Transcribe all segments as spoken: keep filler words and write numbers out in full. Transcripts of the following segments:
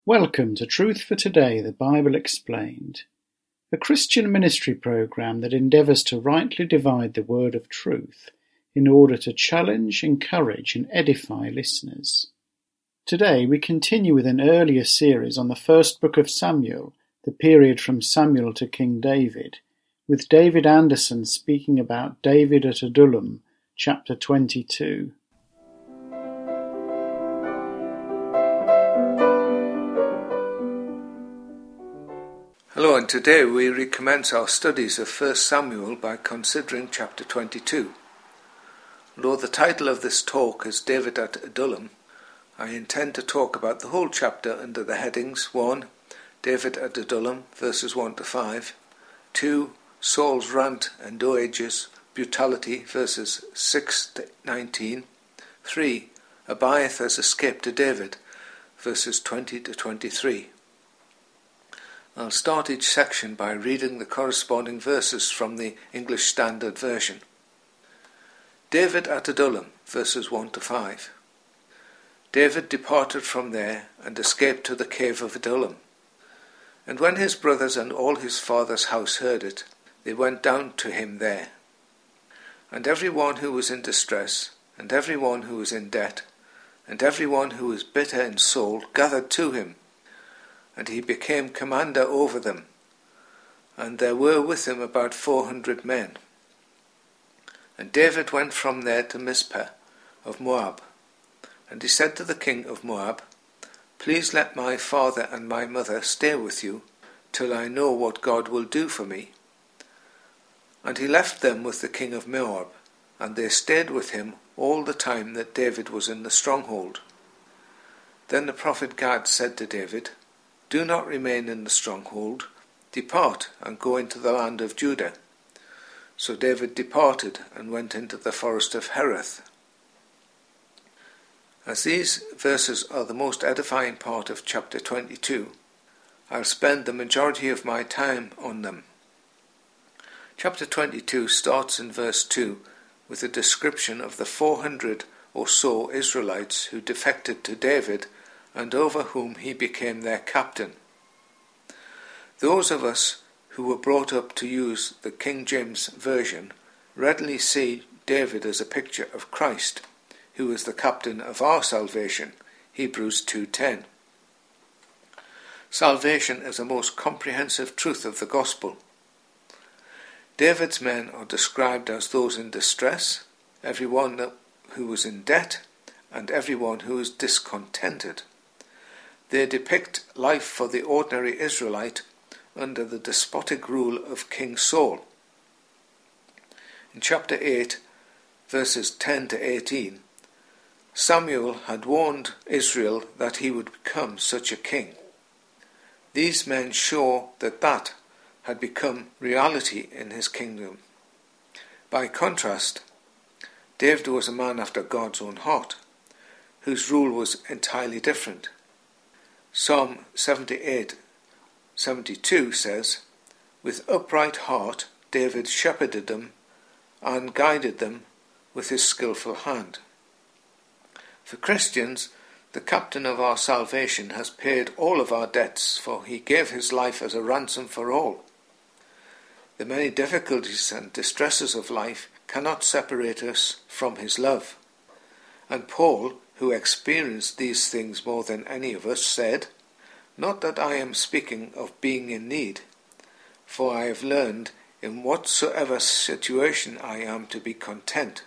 Welcome to Truth for Today, the Bible Explained, a Christian ministry program that endeavours to rightly divide the word of truth in order to challenge, encourage and edify listeners. Today we continue with an earlier series on the first book of Samuel, the period from Samuel to King David, with David Anderson speaking about David at Adullam, chapter twenty-two. Hello, and today we recommence our studies of First Samuel by considering chapter twenty-two. Though the title of this talk is David at Adullam, I intend to talk about the whole chapter under the headings one. David at Adullam, verses one to five, two. Saul's rant and Doeg's brutality, verses six to nineteen, three. Abiathar has escaped to David, verses twenty to twenty-three. I'll start each section by reading the corresponding verses from the English Standard Version. David at Adullam, verses one to five. David departed from there and escaped to the cave of Adullam. And when his brothers and all his father's house heard it, they went down to him there. And every one who was in distress, and every one who was in debt, and every one who was bitter in soul gathered to him, and he became commander over them. And there were with him about four hundred men. And David went from there to Mizpeh of Moab. And he said to the king of Moab, Please let my father and my mother stay with you, till I know what God will do for me. And he left them with the king of Moab, and they stayed with him all the time that David was in the stronghold. Then the prophet Gad said to David, Do not remain in the stronghold, depart and go into the land of Judah. So David departed and went into the forest of Hereth. As these verses are the most edifying part of chapter twenty-two, I'll spend the majority of my time on them. Chapter twenty-two starts in verse two with a description of the four hundred or so Israelites who defected to David and over whom he became their captain. Those of us who were brought up to use the King James Version readily see David as a picture of Christ, who is the captain of our salvation, Hebrews two ten. Salvation is a most comprehensive truth of the gospel. David's men are described as those in distress, everyone who was in debt, and everyone who is discontented. They depict life for the ordinary Israelite under the despotic rule of King Saul. In chapter eight, verses ten to eighteen, Samuel had warned Israel that he would become such a king. These men show that that had become reality in his kingdom. By contrast, David was a man after God's own heart, whose rule was entirely different. Psalm seventy-eight seventy-two says, With upright heart David shepherded them and guided them with his skillful hand. For Christians, the captain of our salvation has paid all of our debts, for he gave his life as a ransom for all. The many difficulties and distresses of life cannot separate us from his love. And Paul, who experienced these things more than any of us, said, Not that I am speaking of being in need, for I have learned in whatsoever situation I am to be content.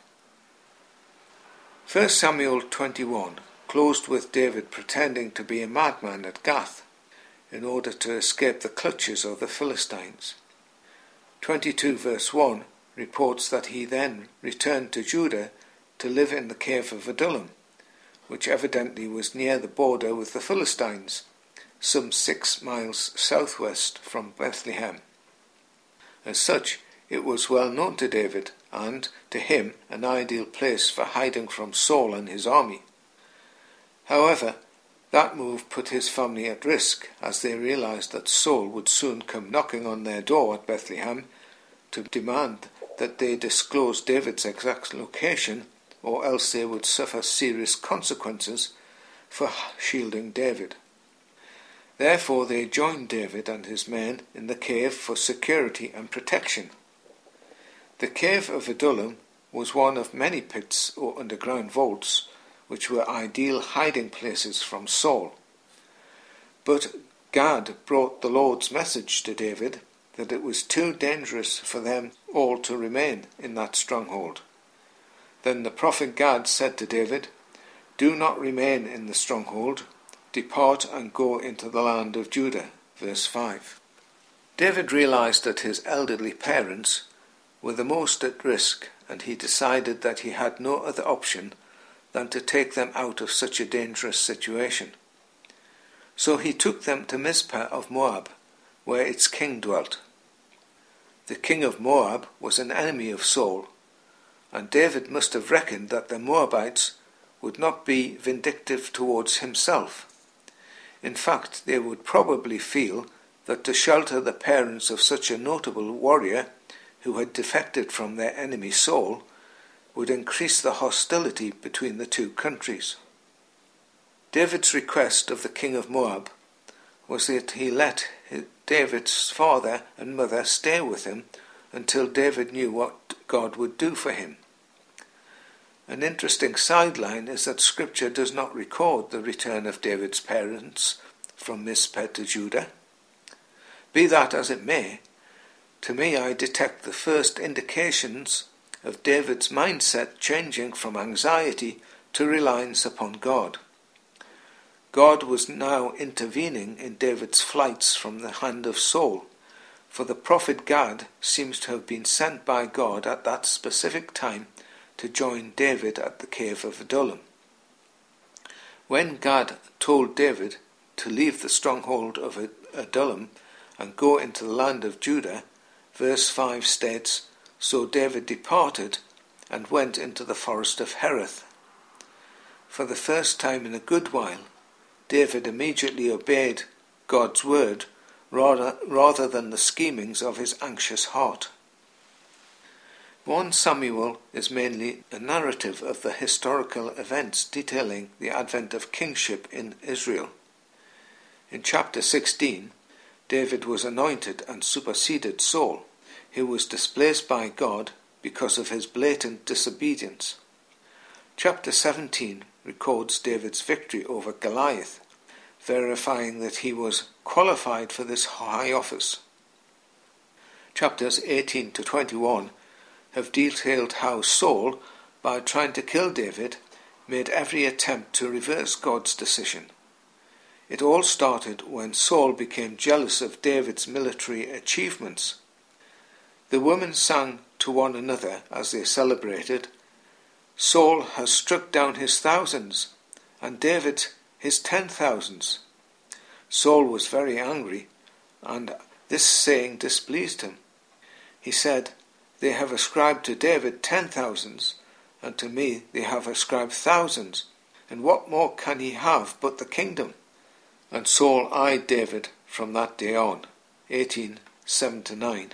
First Samuel twenty-one closed with David pretending to be a madman at Gath in order to escape the clutches of the Philistines. twenty-two verse one reports that he then returned to Judah to live in the cave of Adullam, which evidently was near the border with the Philistines, some six miles southwest from Bethlehem. As such, it was well known to David, and, to him, an ideal place for hiding from Saul and his army. However, that move put his family at risk, as they realized that Saul would soon come knocking on their door at Bethlehem to demand that they disclose David's exact location, or else they would suffer serious consequences for shielding David. Therefore they joined David and his men in the cave for security and protection. The cave of Adullam was one of many pits or underground vaults which were ideal hiding places from Saul. But Gad brought the Lord's message to David that it was too dangerous for them all to remain in that stronghold. Then the prophet Gad said to David, "Do not remain in the stronghold. Depart and go into the land of Judah." Verse five. David realized that his elderly parents were the most at risk, and he decided that he had no other option than to take them out of such a dangerous situation. So he took them to Mizpah of Moab, where its king dwelt. The king of Moab was an enemy of Saul, and David must have reckoned that the Moabites would not be vindictive towards himself. In fact, they would probably feel that to shelter the parents of such a notable warrior who had defected from their enemy Saul would increase the hostility between the two countries. David's request of the king of Moab was that he let David's father and mother stay with him until David knew what God would do for him. An interesting sideline is that Scripture does not record the return of David's parents from Mizpah to Judah. Be that as it may, to me I detect the first indications of David's mindset changing from anxiety to reliance upon God. God was now intervening in David's flights from the hand of Saul, for the prophet Gad seems to have been sent by God at that specific time to join David at the cave of Adullam. When Gad told David to leave the stronghold of Adullam and go into the land of Judah, verse five states, "So David departed and went into the forest of Hereth." For the first time in a good while, David immediately obeyed God's word rather, rather than the schemings of his anxious heart. First Samuel is mainly a narrative of the historical events detailing the advent of kingship in Israel. In chapter sixteen, David was anointed and superseded Saul, who was displaced by God because of his blatant disobedience. Chapter seventeen records David's victory over Goliath, verifying that he was qualified for this high office. Chapters eighteen to twenty-one have detailed how Saul, by trying to kill David, made every attempt to reverse God's decision. It all started when Saul became jealous of David's military achievements. The women sang to one another as they celebrated, "Saul has struck down his thousands, and David his ten thousands." Saul was very angry, and this saying displeased him. He said, "They have ascribed to David ten thousands, and to me they have ascribed thousands, and what more can he have but the kingdom?" And Saul eyed David from that day on. eighteen, seven to nine.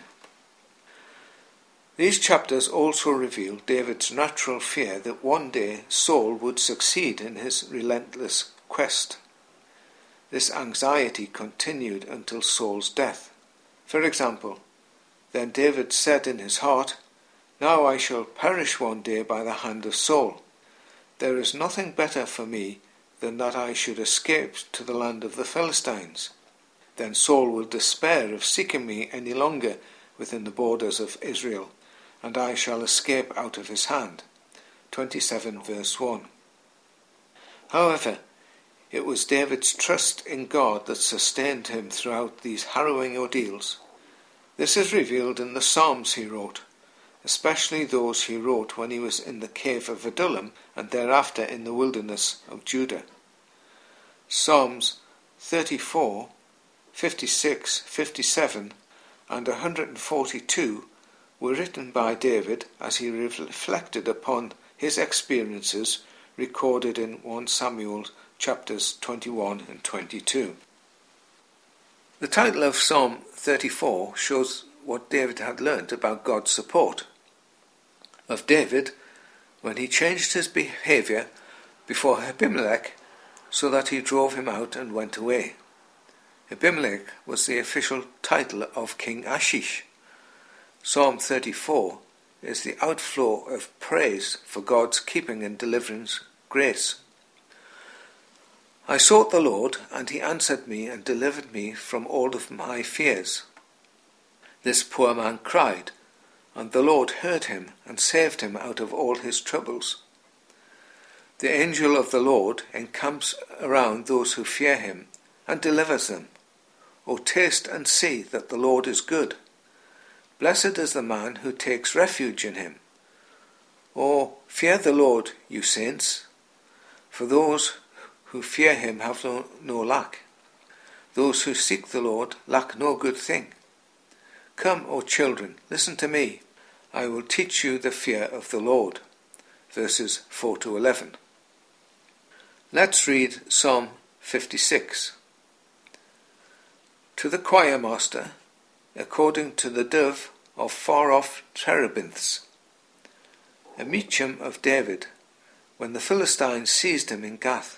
These chapters also reveal David's natural fear that one day Saul would succeed in his relentless quest. This anxiety continued until Saul's death. For example, "Then David said in his heart, 'Now I shall perish one day by the hand of Saul. There is nothing better for me than that I should escape to the land of the Philistines. Then Saul will despair of seeking me any longer within the borders of Israel, and I shall escape out of his hand.'" twenty-seven verse one. However, it was David's trust in God that sustained him throughout these harrowing ordeals. This is revealed in the Psalms he wrote, especially those he wrote when he was in the cave of Adullam and thereafter in the wilderness of Judah. Psalms thirty-four, fifty-six, fifty-seven, and one hundred forty-two were written by David as he reflected upon his experiences recorded in First Samuel chapters twenty-one and twenty-two. The title of Psalm thirty-four shows what David had learnt about God's support of David when he changed his behaviour before Abimelech so that he drove him out and went away. Abimelech was the official title of King Ashish. Psalm thirty-four is the outflow of praise for God's keeping and deliverance grace. I sought the Lord, and he answered me and delivered me from all of my fears. This poor man cried, and the Lord heard him and saved him out of all his troubles. The angel of the Lord encamps around those who fear him and delivers them. O taste and see that the Lord is good. Blessed is the man who takes refuge in him. O fear the Lord, you saints, for those who fear him have no, no lack. Those who seek the Lord lack no good thing. Come, O children, listen to me. I will teach you the fear of the Lord. Verses four to eleven. Let's read Psalm fifty-six. To the choir master, according to the dove of far-off terebinths, a Mecham of David, when the Philistines seized him in Gath.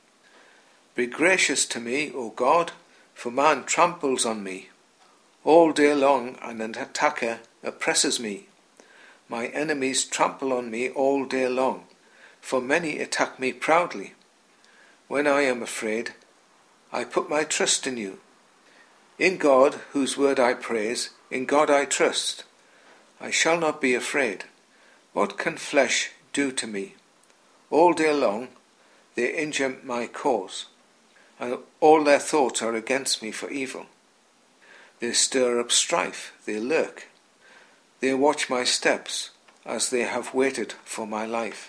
Be gracious to me, O God, for man tramples on me. All day long an attacker oppresses me. My enemies trample on me all day long, for many attack me proudly. When I am afraid, I put my trust in you. In God, whose word I praise, in God I trust. I shall not be afraid. What can flesh do to me? All day long they injure my cause, and all their thoughts are against me for evil. They stir up strife, they lurk. They watch my steps, as they have waited for my life.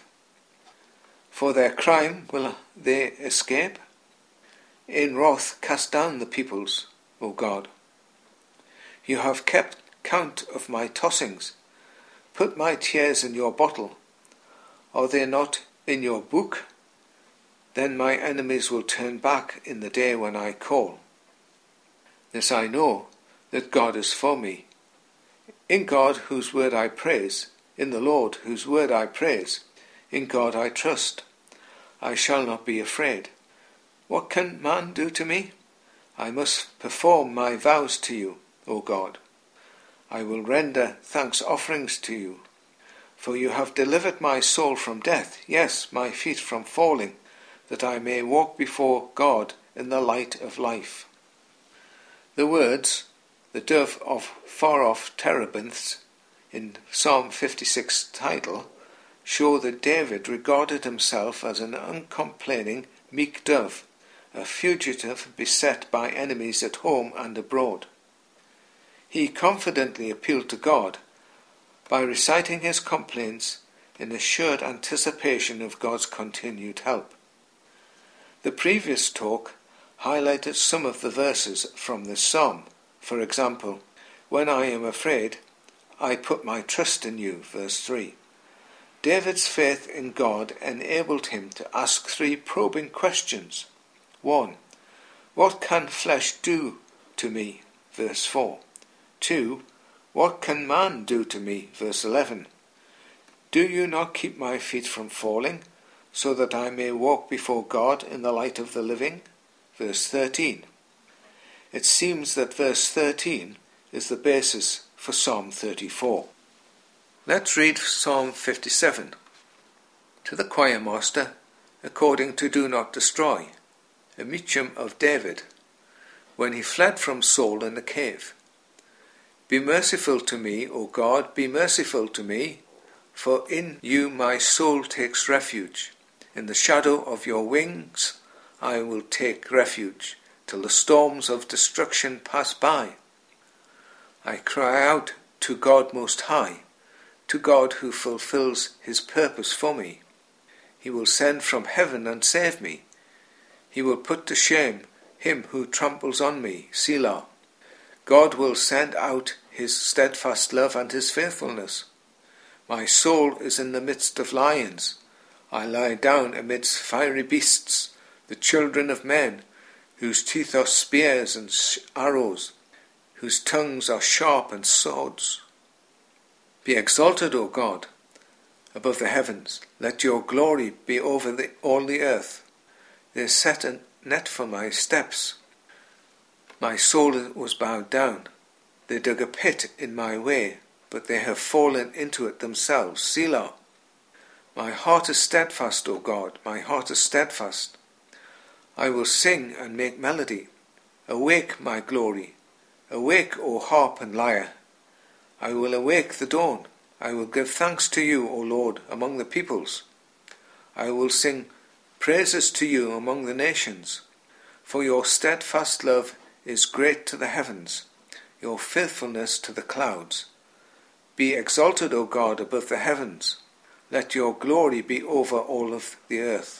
For their crime will they escape? In wrath cast down the peoples, O God. You have kept count of my tossings. Put my tears in your bottle. Are they not in your book? Then my enemies will turn back in the day when I call. This I know, that God is for me. In God, whose word I praise, in the Lord, whose word I praise, in God I trust. I shall not be afraid. What can man do to me? I must perform my vows to you, O God. I will render thanks offerings to you. For you have delivered my soul from death, yes, my feet from falling, that I may walk before God in the light of life. The words, the dove of far-off terebinths, in Psalm fifty-six title, show that David regarded himself as an uncomplaining, meek dove, a fugitive beset by enemies at home and abroad. He confidently appealed to God by reciting his complaints in assured anticipation of God's continued help. The previous talk highlighted some of the verses from this psalm. For example, when I am afraid, I put my trust in you, verse three. David's faith in God enabled him to ask three probing questions. One, what can flesh do to me? Verse four. Two, what can man do to me? Verse eleven. Do you not keep my feet from falling, so that I may walk before God in the light of the living? Verse thirteen. It seems that verse thirteen is the basis for Psalm thirty-four. Let's read Psalm fifty-seven. To the choir master, according to Do Not Destroy, a Mecham of David, when he fled from Saul in the cave. Be merciful to me, O God, be merciful to me, for in you my soul takes refuge. In the shadow of your wings I will take refuge, till the storms of destruction pass by. I cry out to God Most High, to God who fulfills his purpose for me. He will send from heaven and save me. He will put to shame him who tramples on me, Selah. God will send out his steadfast love and his faithfulness. My soul is in the midst of lions. I lie down amidst fiery beasts, the children of men, whose teeth are spears and arrows, whose tongues are sharp and swords. Be exalted, O God, above the heavens. Let your glory be over the, all the earth. They set a net for my steps. My soul was bowed down. They dug a pit in my way, but they have fallen into it themselves. Selah. My heart is steadfast, O God, my heart is steadfast. I will sing and make melody. Awake, my glory. Awake, O harp and lyre. I will awake the dawn. I will give thanks to you, O Lord, among the peoples. I will sing praises to you among the nations. For your steadfast love is great to the heavens, your faithfulness to the clouds. Be exalted, O God, above the heavens. Let your glory be over all of the earth.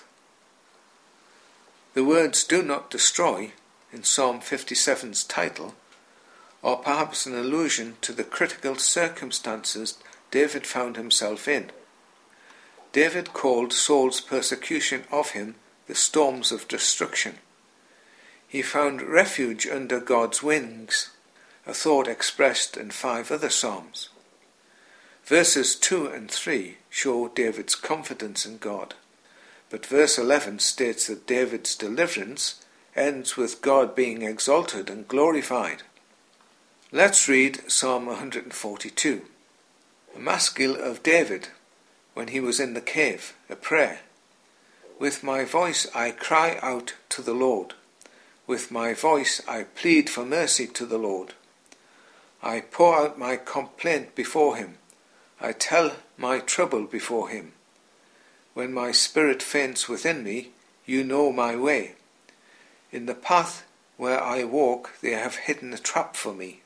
The words "do not destroy" in Psalm fifty-seven's title are perhaps an allusion to the critical circumstances David found himself in. David called Saul's persecution of him the storms of destruction. He found refuge under God's wings, a thought expressed in five other psalms. Verses two and three show David's confidence in God, but verse eleven states that David's deliverance ends with God being exalted and glorified. Let's read Psalm one hundred forty-two, a maskil of David when he was in the cave, a prayer. With my voice I cry out to the Lord. With my voice I plead for mercy to the Lord. I pour out my complaint before him. I tell my trouble before him. When my spirit faints within me, you know my way. In the path where I walk, they have hidden a trap for me.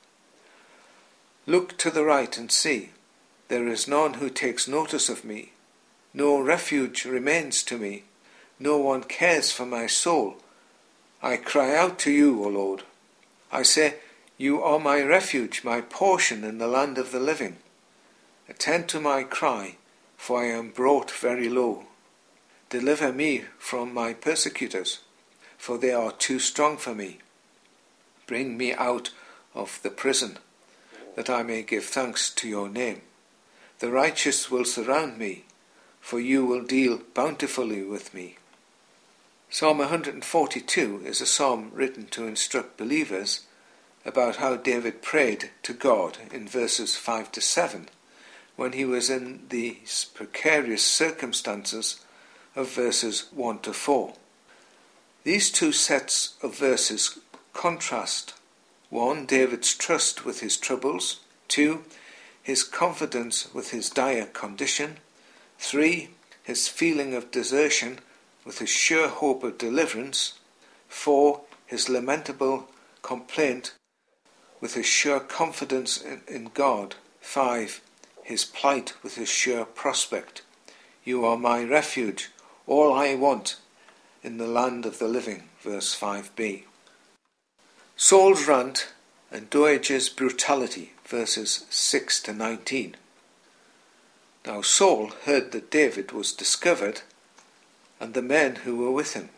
Look to the right and see. There is none who takes notice of me. No refuge remains to me. No one cares for my soul. I cry out to you, O Lord. I say, you are my refuge, my portion in the land of the living. Attend to my cry, for I am brought very low. Deliver me from my persecutors, for they are too strong for me. Bring me out of the prison, that I may give thanks to your name. The righteous will surround me, for you will deal bountifully with me. Psalm one hundred forty-two is a psalm written to instruct believers about how David prayed to God in verses five to seven, when he was in these precarious circumstances of verses one to four. These two sets of verses contrast: one, David's trust with his troubles; two, his confidence with his dire condition; three, his feeling of desertion with his sure hope of deliverance; four, his lamentable complaint with his sure confidence in, in God; five, his plight with his sure prospect. You are my refuge, all I want in the land of the living, verse five b. Saul's rant and Doeg's brutality, verses six to nineteen. Now Saul heard that David was discovered, and the men who were with him.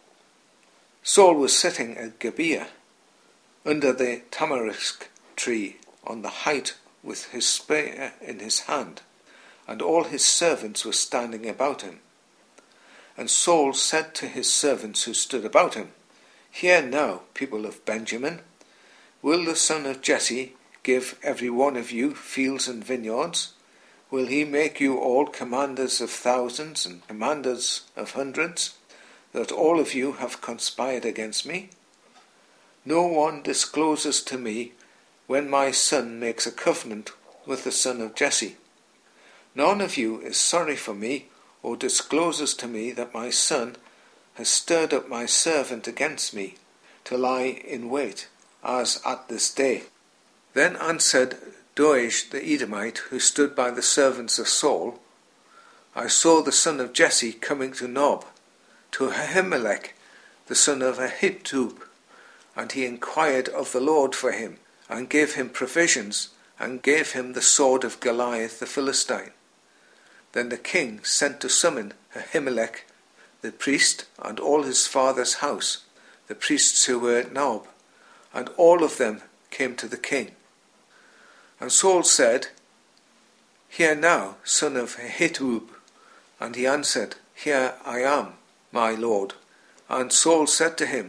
Saul was sitting at Gibeah, under the tamarisk tree on the height, with his spear in his hand, and all his servants were standing about him. And Saul said to his servants who stood about him, Hear now, people of Benjamin, will the son of Jesse give every one of you fields and vineyards? Will he make you all commanders of thousands and commanders of hundreds, that all of you have conspired against me? No one discloses to me when my son makes a covenant with the son of Jesse. None of you is sorry for me, or discloses to me that my son has stirred up my servant against me, to lie in wait, as at this day. Then answered Doeg the Edomite, who stood by the servants of Saul, I saw the son of Jesse coming to Nob, to Ahimelech, the son of Ahitub, and he inquired of the Lord for him, and gave him provisions, and gave him the sword of Goliath the Philistine. Then the king sent to summon Ahimelech, the priest, and all his father's house, the priests who were at Nob, and all of them came to the king. And Saul said, Hear now, son of Ahitub. And he answered, Here I am, my lord. And Saul said to him,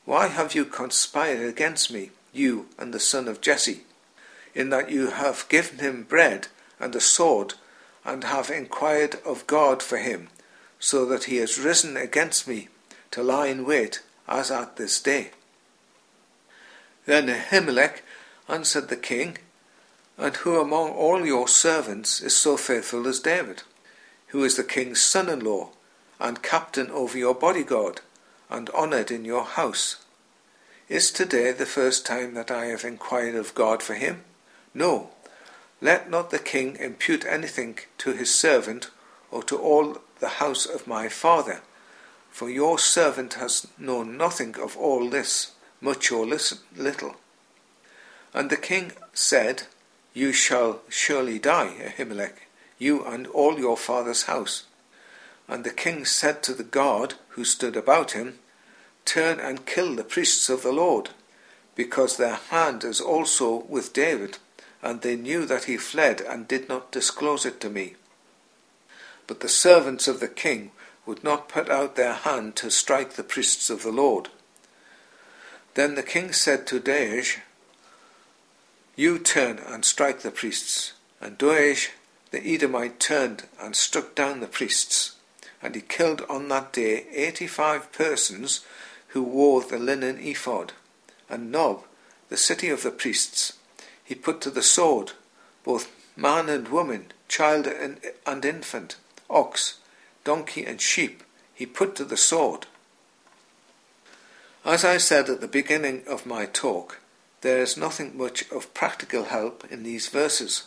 Why have you conspired against me, you and the son of Jesse, in that you have given him bread and a sword, and have inquired of God for him, so that he has risen against me to lie in wait, as at this day?" Then Ahimelech answered the king, "And who among all your servants is so faithful as David, who is the king's son-in-law, and captain over your bodyguard, and honoured in your house? Is today the first time that I have inquired of God for him? No, let not the king impute anything to his servant, or to all the house of my father, for your servant has known nothing of all this, much or little." And the king said, "You shall surely die, Ahimelech, you and all your father's house." And the king said to the guard who stood about him, "Turn and kill the priests of the Lord, because their hand is also with David, and they knew that he fled and did not disclose it to me." But the servants of the king would not put out their hand to strike the priests of the Lord. Then the king said to Doeg, "You turn and strike the priests." And Doeg the Edomite turned and struck down the priests. And he killed on that day eighty-five persons who wore the linen ephod. And Nob, the city of the priests, he put to the sword, both man and woman, child and, and infant, ox, donkey and sheep, he put to the sword. As I said at the beginning of my talk, there is nothing much of practical help in these verses.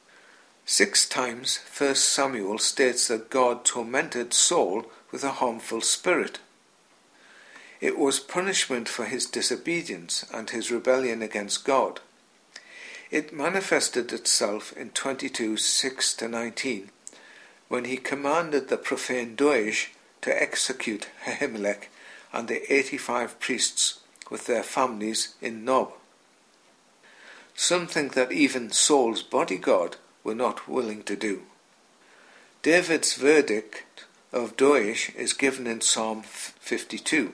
Six times First Samuel states that God tormented Saul with a harmful spirit. It was punishment for his disobedience and his rebellion against God. It manifested itself in twenty-two, six to nineteen, when he commanded the profane Doeg to execute Ahimelech and the eighty-five priests with their families in Nob. Something that even Saul's bodyguard were not willing to do. David's verdict of Doeg is given in Psalm fifty-two.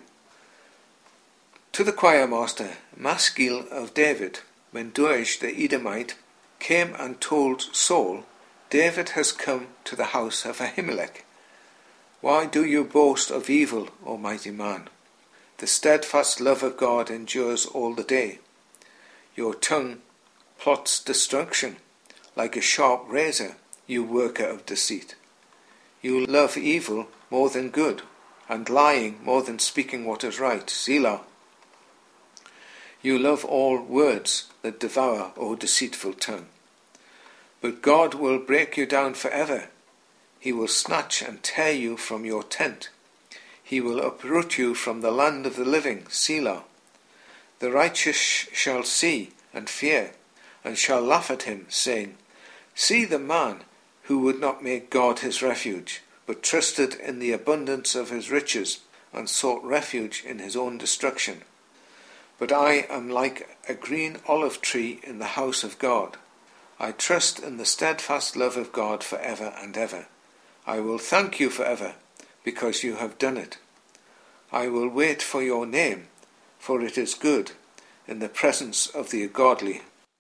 To the choir master, Maskil of David, when Doeg the Edomite came and told Saul, "David has come to the house of Ahimelech. Why do you boast of evil, O mighty man? The steadfast love of God endures all the day. Your tongue plots destruction, like a sharp razor, you worker of deceit. You love evil more than good, and lying more than speaking what is right. Selah. You love all words that devour, O deceitful tongue. But God will break you down forever. He will snatch and tear you from your tent. He will uproot you from the land of the living. Selah. The righteous shall see and fear, and shall laugh at him, saying, See the man who would not make God his refuge, but trusted in the abundance of his riches, and sought refuge in his own destruction. But I am like a green olive tree in the house of God. I trust in the steadfast love of God for ever and ever. I will thank you forever, because you have done it. I will wait for your name, for it is good, in the presence of the godly.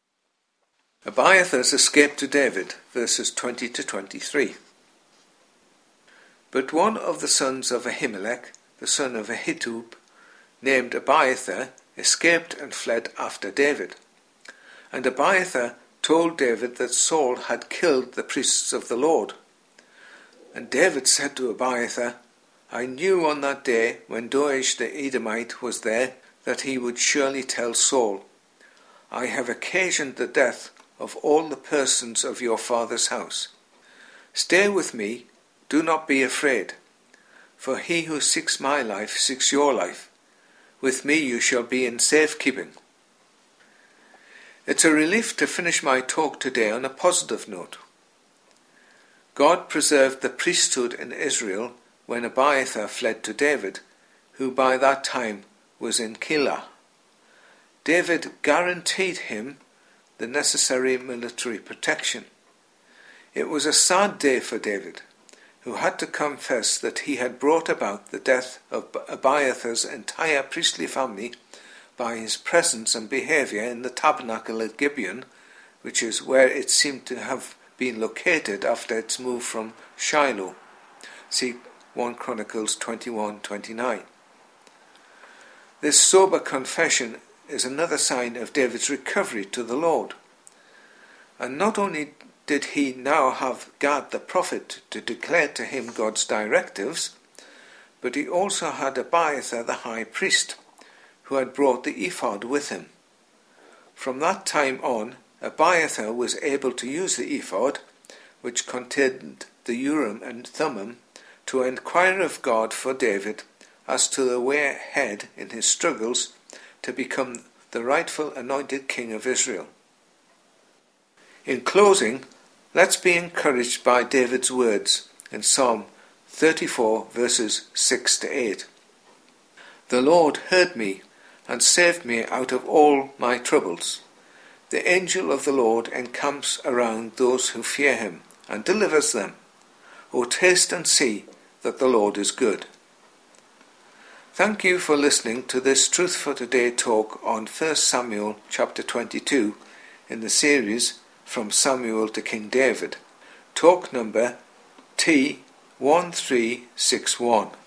Abiathar's escape to David, verses twenty to twenty-three. But one of the sons of Ahimelech, the son of Ahitub, named Abiathar, escaped and fled after David. And Abiathar told David that Saul had killed the priests of the Lord. And David said to Abiathar, I knew on that day when Doeg the Edomite was there that he would surely tell Saul, I have occasioned the death of all the persons of your father's house. Stay with me, do not be afraid, for he who seeks my life seeks your life. With me you shall be in safekeeping. It's a relief to finish my talk today on a positive note. God preserved the priesthood in Israel when Abiathar fled to David, who by that time was in Keilah. David guaranteed him the necessary military protection. It was a sad day for David, who had to confess that he had brought about the death of Abiathar's entire priestly family by his presence and behaviour in the tabernacle at Gibeon, which is where it seemed to have been located after its move from Shiloh. See First Chronicles twenty-one twenty-nine. This sober confession is another sign of David's recovery to the Lord. And not only did he now have Gad the prophet to declare to him God's directives, but he also had Abiathar the high priest, who had brought the ephod with him. From that time on, Abiathar was able to use the ephod, which contained the Urim and Thummim, to inquire of God for David as to the way ahead in his struggles to become the rightful anointed king of Israel. In closing, let's be encouraged by David's words in Psalm thirty-four, verses six to eight. The Lord heard me and saved me out of all my troubles. The angel of the Lord encamps around those who fear him and delivers them. O taste and see that the Lord is good. Thank you for listening to this Truth for Today talk on First Samuel chapter twenty-two in the series From Samuel to King David. Talk number T one three six one.